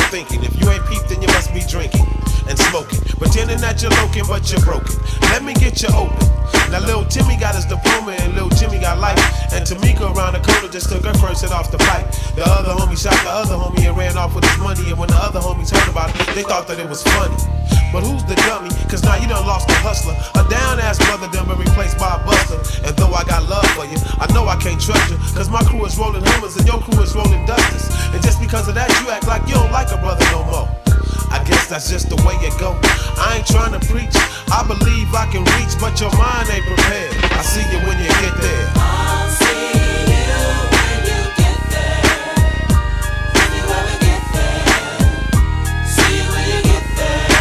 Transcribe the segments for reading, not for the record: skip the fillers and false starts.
thinking. If you ain't peeped, then you must be drinking and smoking, pretending that you're loking, but you're broken. Let me get you open. Now Lil Timmy got his diploma and Lil Jimmy got life. And Tamika around the corner just took her first hit off the pipe. The other homie shot the other homie and ran off with his money. And when the other homies heard about it, they thought that it was funny. But who's the dummy? Cause now you done lost a hustler. A down-ass brother done been replaced by a buster. And though I got love for you, I know I can't trust you. Cause my crew is rolling Hummers and your crew is rolling Dusters. And just because of that, you act like you don't like a brother no more. I guess that's just the way it go. I ain't trying to preach, I believe I can reach, but your mind ain't prepared. I see you when you get there. I'll see you when you get there. If you ever get there. See you when you get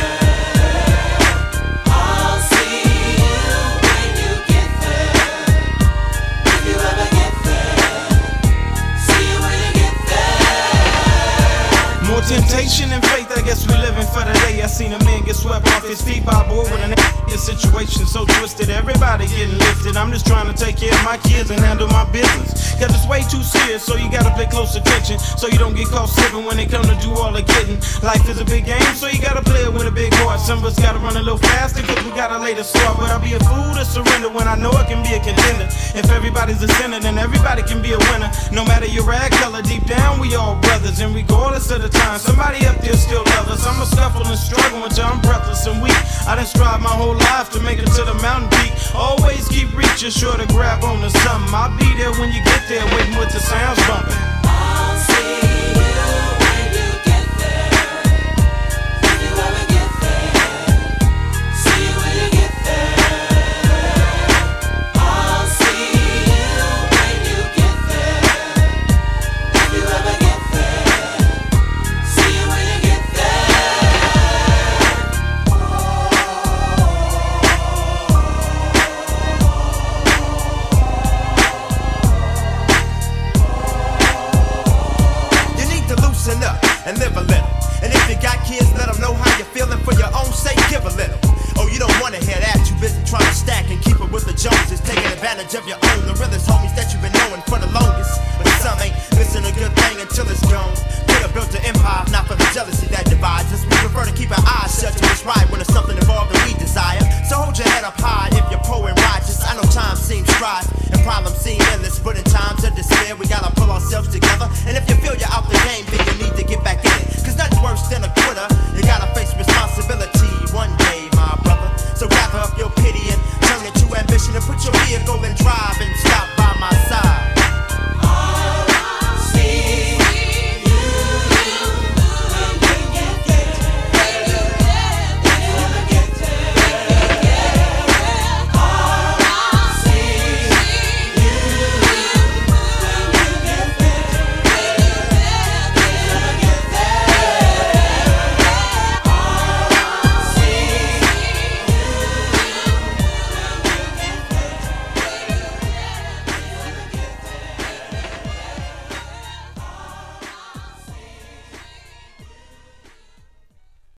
there. I'll see you when you get there. If you ever get there. See you when you get there. More temptation and faith, I guess we living for the day. I seen a man get swept off his feet by a boy with an situation so twisted, everybody getting lifted. I'm just trying to take care of my kids and handle my business. Cause it's way too serious, so you gotta pay close attention, so you don't get caught slipping when they come to do all the getting. Life is a big game, so you gotta play it with a big heart. Some of us gotta run a little faster, cause we gotta lay the start. But I'll be a fool to surrender when I know I can be a contender. If everybody's a sinner, then everybody can be a winner. No matter your rag color, deep down we all brothers. And regardless of the time, somebody up there still loves us. I'ma scuffle and struggle until I'm breathless and weak. I done strive my whole life to make it to the mountain peak. Always keep reaching, sure to grab on to something. I'll be there when you get there, waiting with the sounds bumping. I'll see you when you get there. If you ever get there. See you when you get there. I'll see you when you get there. If you ever get there. See you when you get there. Up and live a little. And if you got kids, let them know how you're feeling. For your own sake, give a little. Oh, you don't wanna hear that. You busy trying to stack and keep it with the Joneses, taking advantage of your own. The realest homies that you've been knowing for the longest. But some ain't missing a good thing until it's gone. Could have built an empire, not for the jealousy that divides us. We prefer to keep our eyes shut to what's right when it's something involved that we desire.